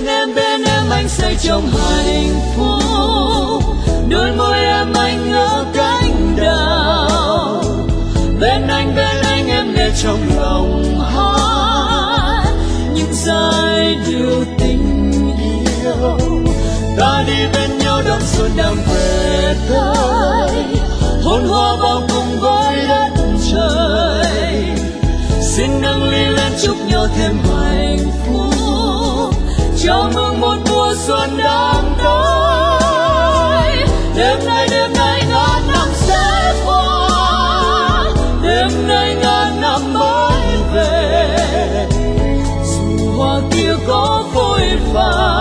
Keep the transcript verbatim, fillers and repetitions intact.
bên em bên em anh say trong hạnh phúc. Đôi môi em anh ngỡ cánh đào, bên anh bên anh em nghe trong lòng hát những giai điệu tình yêu. Ta đi bên nhau đón xuân đang về tới, hôn hoa bao cùng với đất trời. Xin nâng ly lên chúc nhau thêm hạnh phúc, chào mừng một mùa xuân đang tới. Đêm nay đêm nay ngàn năm sẽ qua, đêm nay ngàn năm mới về. Dù hoa kia có phôi phai,